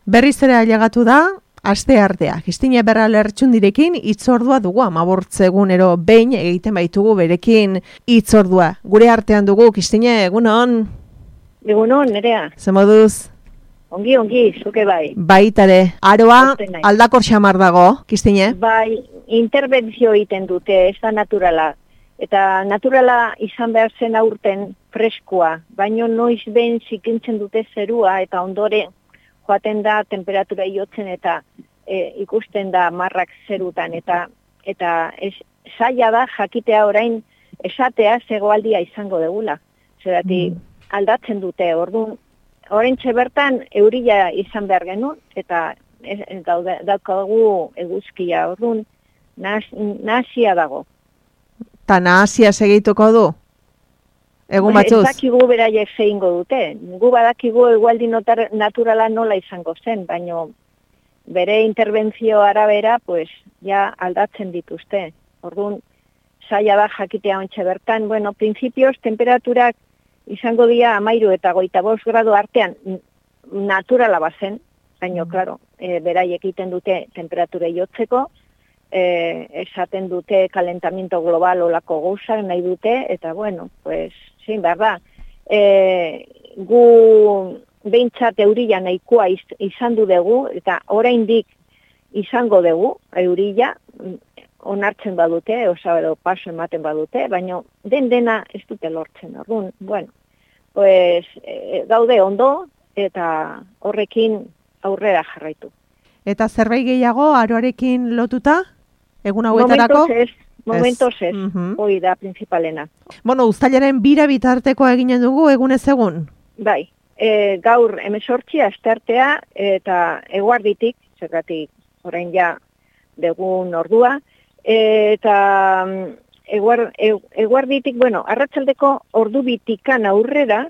Berriz ere ailegatu da, aste artea. Kristine Berra Lertxundirekin hitzordua dugu 15 egunero behin egiten baitugu berekin hitzordua. Gure artean dugu, Kristine, egunon? Egunon, Nerea. Ze moduz? Ongi, zuke bai. Baitare, aroa aldakor xamar dago, Kristine? Bai, interbentzio egiten dute, ez da naturala. Eta naturala izan behar zen aurten freskoa, baino noiz behin zikintzen dute zerua eta ondore joaten da temperatura iotzen eta ikusten da marrak zerutan eta zaila da jakitea orain esatea zegoaldia izango degula. Zerati aldatzen dute, orduan oraintxe bertan euria izan behar genuen eta daukagu eguzkia, orduan nahasia dago. Ta nahasia segituko du? Egun batzuz? Ez dakigu beraiek zeingo dute. Gu badakigu egualdi naturala nola izango zen, baino bere interbentzio arabera, pues, ja aldatzen dituzte. Orduan, zaila da jakitea ontxe bertan. Bueno, principios, temperaturak izango dira 13 eta 25 gradu artean naturala bazen, baino, klaro, beraiek egiten dute temperatura jotzeko, esaten dute kalentamiento global olako gauzak nahi dute, eta bueno, pues, zin behar da. Gu behintzat euria nahikoa izan du dugu, eta oraindik izango dugu euria, onartzen badute, edo paso ematen badute, baina dena ez dute lortzen. Orduan, bueno, pues, gaude ondo, eta horrekin aurrera jarraitu. Eta zerbait gehiago aroarekin lotuta? Egun hauetarako? Momentos ez, hoi da principalena. Bueno, uztailaren bira bitarteko eginen dugu egunez egun? Bai, gaur 18 asteartea eta eguarditik, zergatik orain ja degun ordua, eta eguarditik, bueno, arratsaldeko ordubitikan aurrera,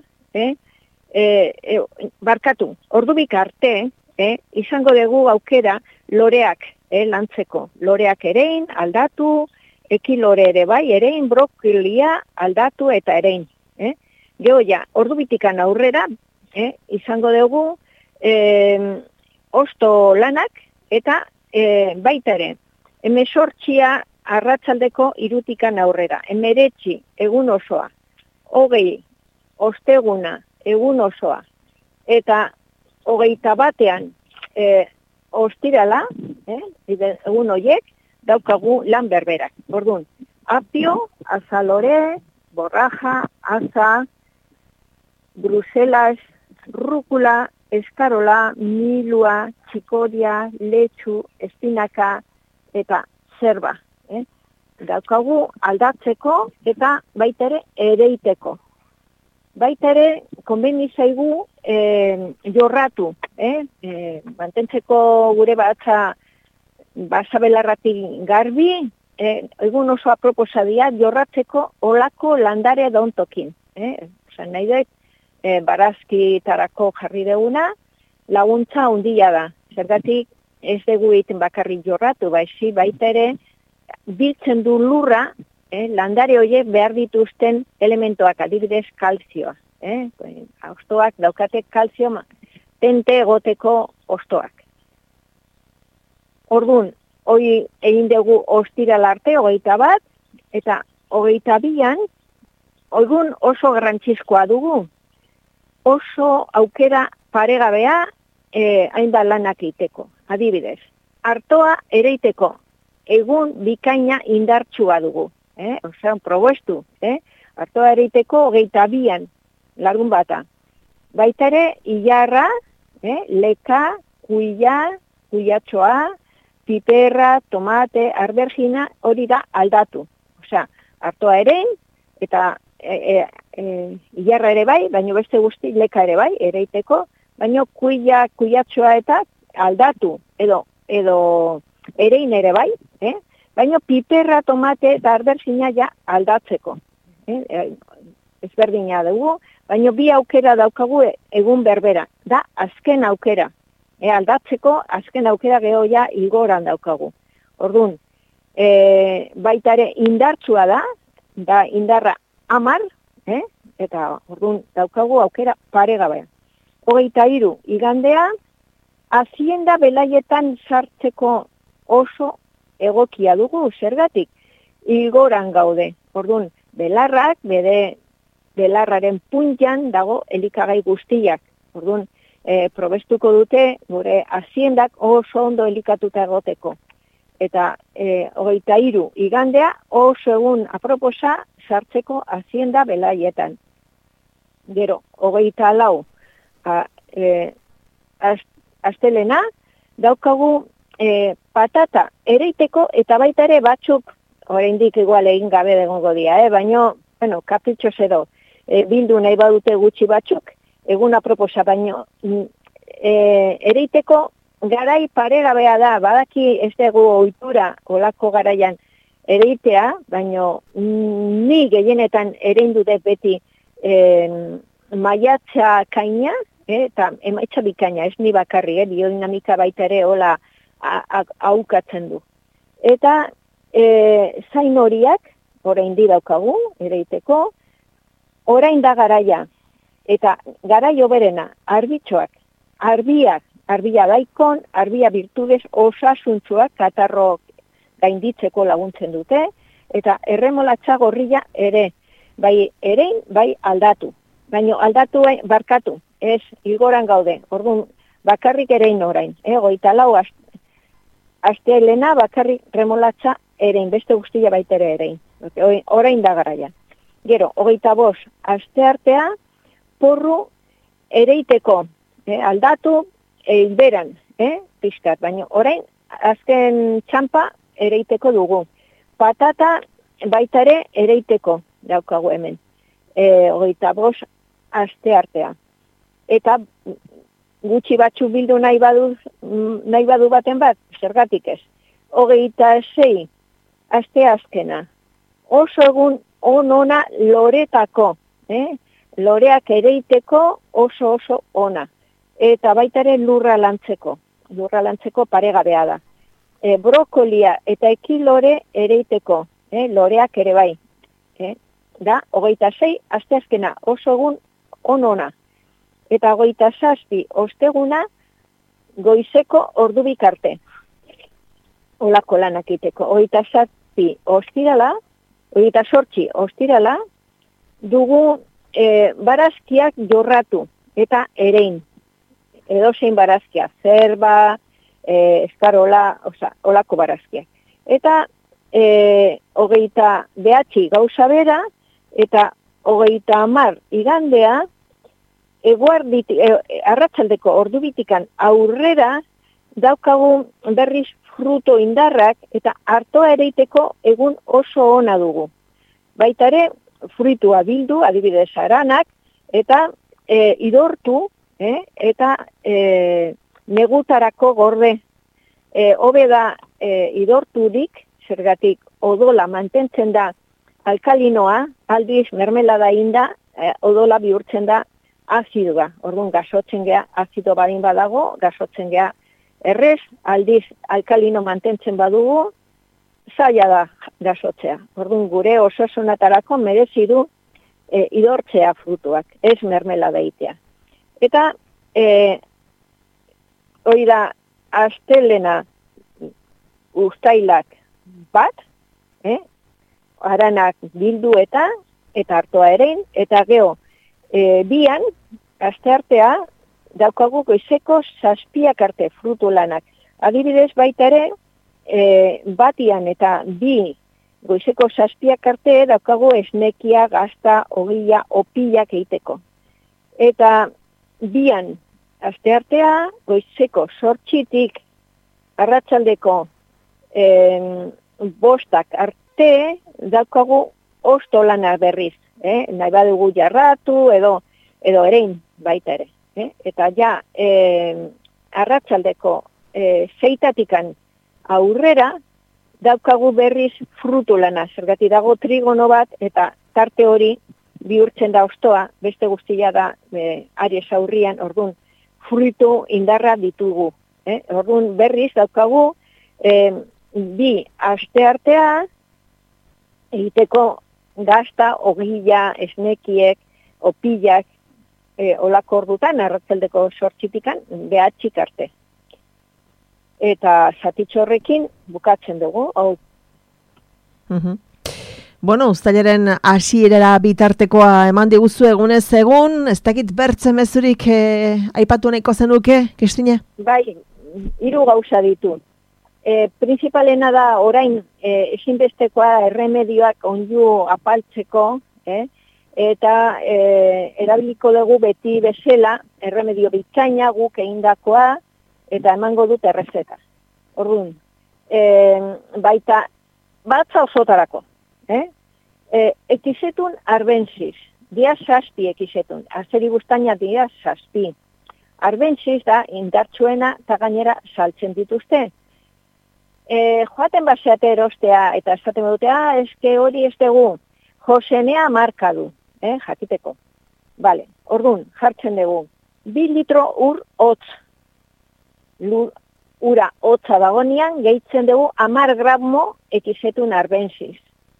barkatu, ordubik arte, izango dugu aukera loreak lantzeko. Loreak erein, aldatu, ekilore ere bai, erein, brokilia, aldatu eta erein. Gero ja, ordubitikan aurrera, izango dugu osto lanak eta baita ere. 18 arratsaldeko 3 aurrera. 19 egun osoa, 20 osteguna egun osoa, eta 21 ostirala, egun horiek, daukagu lan berberak. Orduan, apio, azalore, borraja, asa, bruselas, rúcula, eskarola, milua, txikoria, letxu, espinaka, eta zerba. Daukagu aldatzeko eta baita ere ereiteko. Baita ere, konbeni zaigu jorratu, mantentzeko gure basabelarratik garbi, egun oso aproposadia jorratzeko olako landare dauntokin. Nahi dut, barazkitarako jarri deguna, laguntza handia da. Zergatik ez dugu egiten bakarrik jorratu, baita ere, biltzen du lurra, landare horiek behar dituzten elementoak, adibidez kalzioa. Ostoak daukate kalzio tente egoteko ostoak. Orduan, hori egin dugu ostiral arte, 21, eta 22an, egun oso garrantzizkoa dugu. Oso aukera paregabea hainbat lanak egiteko. Adibidez, artoa ereiteko egun bikaina indartsua dugu. Osean, probestu. Artoa ereiteko 22an, largun bata. Baita ere, ilarra, leka, kuiatxoa, piperra, tomate, arbergina, hori da aldatu. Osea, artoa erein, eta ilarra ere bai, baino beste guzti leka ere bai, ereiteko, baino kuiatxoa eta aldatu, edo erein ere bai, baino piperra, tomate eta arbergina ja aldatzeko. Ezberdina dugu, baino bi aukera daukagu egun berbera, da azken aukera. Aldatzeko azken aukera geho ja igoran daukagu. Orduan, baita ere indartsua da indarra 10, eta orduan daukagu aukera paregabea. 23 igandea, hazienda belaietan sartzeko oso egokia dugu, zergatik, igoran gaude. Orduan, belarrak, bere belarraren puntian dago elikagai guztiak. Orduan, probestuko dute gure haziendak oso ondo elikatuta egoteko. Eta 23 igandea oso egun aproposa sartzeko hazienda belaietan. Gero, 24 astelena, daukagu patata ereiteko eta baita ere batzuk, oraindik igual egin gabe egongo dira, baino, bueno, kapritxos edo, bildu nahi badute gutxi batzuk, egun aproposa, baino, ereiteko garai paregabea da, badaki ez dugu ohitura olako garaian ereitea, baino ni gehienetan ereindu dut beti maiatza kaina, eta emaitza bikaina, ez ni bakarri, biodinamika baita ere hola aukatzen du. Eta zain horiak, orain daukagu, ereiteko, orain da garaia, eta garaio berena, arbitxoak, arbia daikon, arbia birtudez osasuntzuak katarro gainditzeko laguntzen dute, eta erremolatxa gorrilla ere, bai erein, bai aldatu. Baina aldatu barkatu, ez igoran gaude, orduan bakarrik erein orain, 24 astelena bakarrik remolatxa erein, beste guztia baitere erein, orain da garaia. Gero, 25 asteartea, porru ereiteko, aldatu beran, pixkat, baina orain azken txampa ereiteko dugu. Patata baita ere ereiteko daukagu hemen, 25 asteartea. Eta gutxi batzu bildu nahi badu baten bat, zergatik ez. 26 aste azkena. Oso egun ona loretako, loreak ereiteko oso ona. Eta baita ere lurra lantzeko paregabea da. Brokolia eta ekilore ereiteko, loreak ere bai. Da, 26 aste azkena, oso egun ona. Eta 27 osteguna goizeko ordu bikarte. Olako lanak iteko. 27 ostirala, dugu barazkiak jorratu eta erein. Edozein barazkia, zerba, eskarola, olako barazkiak. Eta 29 gauza bera, eta 30 igandea, arratsaldeko ordubitikan aurrera daukagu berriz fruto indarrak eta artoa ereiteko egun oso ona dugu. Baita ere, fruitua bildu, adibidez aranak, eta idortu, eta negutarako gorde. Hobe da idorturik, zergatik odola mantentzen da alkalinoa, aldiz mermelada inda, odola bihurtzen da azidoa. Orduan gasotzen gea, azido badin badago, gasotzen gea errez, aldiz alkalino mantentzen badugu, zaila da gasotzea. Orduan gure osasunatarako merezi du idortzea frutuak, ez mermelada itea. Eta hori da astelena uztailak bat, aranak bildu eta artoa erein, eta geho, bian, asteartea, daukagu goizeko 7 arte frutu lanak. Adibidez baita ere, batian eta bi goizeko 7 arte daukagu esnekia, gazta, ogia, opilak egiteko. Eta bian, asteartea, goizeko 8 arratsaldeko 5 arte daukagu osto lanak berriz. Nahi badugu jarratu edo erein baita ere. Eta ja arratsaldeko 6 aurrera daukagu berriz frutu lana. Zergatik dago trigono bat eta tarte hori bihurtzen da ostoa, beste guztia da Aries aurrian, orduan fruitu indarra ditugu. Orduan berriz daukagu bi asteartea egiteko gazta, ogia, esnekiek, opilak, olako ordutan, arratsaldeko 8 behatxik arte. eta zatitxorrekin bukatzen dugu. Bueno, uztailaren hasierara bitartekoa eman diguzu egunez egun, ez dakit bertze mezurik aipatu nahiko zenuke, Kristine? Bai, 3 gauza ditu. Principalena da orain ezinbestekoa erremedioak onju apaltzeko, eta erabiliko dugu beti bezala erremedio bitzaina guk egindakoa eta emango dut errezeta. Orduan, baita batza osotarako. Ekizetun arbenziz, dia 6 ekizetun, azeri buztaina dia 6. Arbenziz da indartsuena eta gainera saltzen dituzte. Joaten baseate erostea eta esaten dute, eske hori ez dugu, Josenea marka du, jakiteko. Bale, orduan, jartzen dugu, 2 litro ur hotz. Ura hotza dagonean, gehitzen dugu 10 gramo ekizetun arbenziz.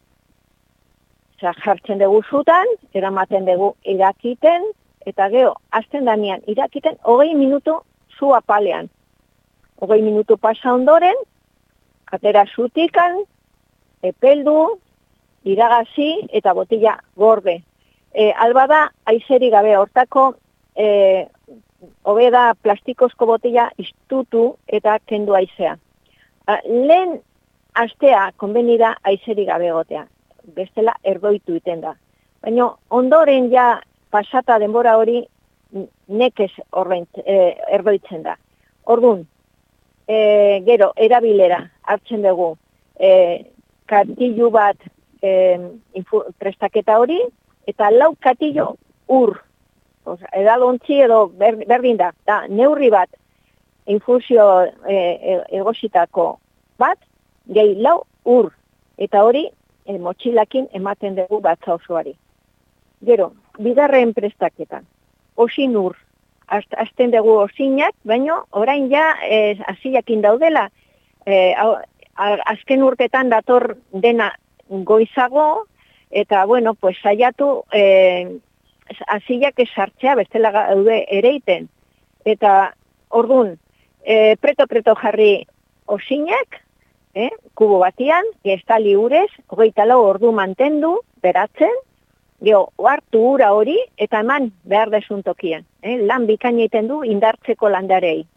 Jartzen dugu zutan, eramaten dugu irakiten, eta gero, azten danean irakiten, 20 minutu zu apalean. 20 minutu pasa ondoren, atera zutikan, epeldu, iragazi eta botila gorde. Albada, aizeri gabe hortako, hobeda plastikozko botila iztutu eta kendu aizea. Lehen astea konbenida aizeri gabe gotea. Bestela erdoitu iten da. Baina ondoren ja pasata denbora hori nekez erdoitzen da. Orduan, gero, erabilera hartzen dugu katillu bat prestaketa hori, eta 4 katillo ur. Edalontzi edo berdin da. Neurri bat infusio egositako bat, gehi 4 ur. Eta hori, motxilakin ematen dugu batza osoari. Gero, bigarren prestaketa. Osin ur. Azten dugu osinak, baina orain ja hasiakin daudela. Azken urtetan dator dena goizago, eta, bueno, pues saiatu hasiak esartzea, bestela gaude ereiten. Eta, orduan, preto jarri osinak, kubo batian, estali urez, 24 ordu mantendu, beratzen, gero, hartu ura hori, eta eman behar desun tokian. Lan bikaina egiten du indartzeko landarei.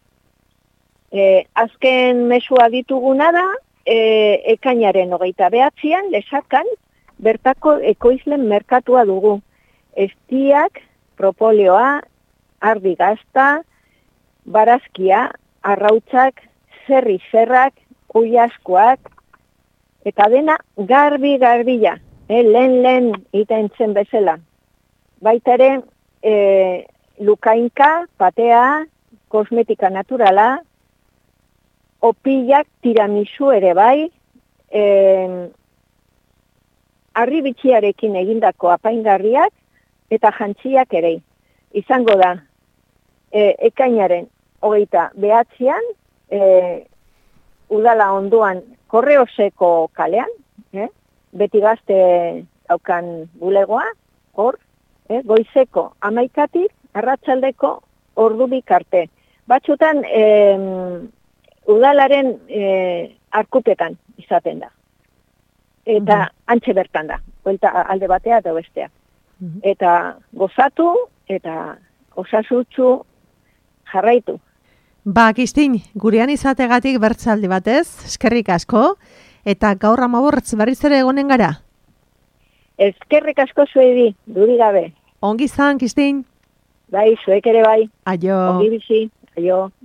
Azken mesua dituguna da, ekainaren 29an, lesakan, bertako ekoizlen merkatua dugu. Estiak, propolioa, ardi gazta, barazkia, arrautzak, zerrak, uiaskoak, eta dena garbi-garbila, lehen iten zen bezala. Baita ere, lukainka, patea, kosmetika naturala, opilak, tiramisu ere bai, harribitxiarekin egindako apaingarriak, eta jantziak ere. Izango da, ekainaren 29an, udala onduan Korreoseko kalean, beti gazte daukan bulegoa, hor, goizeko 11 arratsaldeko ordu arte. Batzutan udalaren arkupetan izaten da. Eta antxe bertan da, buelta alde batea eta bestea. Eta gozatu eta osasutsu jarraitu. Kristin, gurean izategatik bertzaldi batez, eskerrik asko, eta gaur Amabortz berriz ere egonen gara. Eskerrik asko zuedi, duri gabe. Ongi izan, Kristin. Bai, zuek ere bai. Aio. Ongi bizi, aio.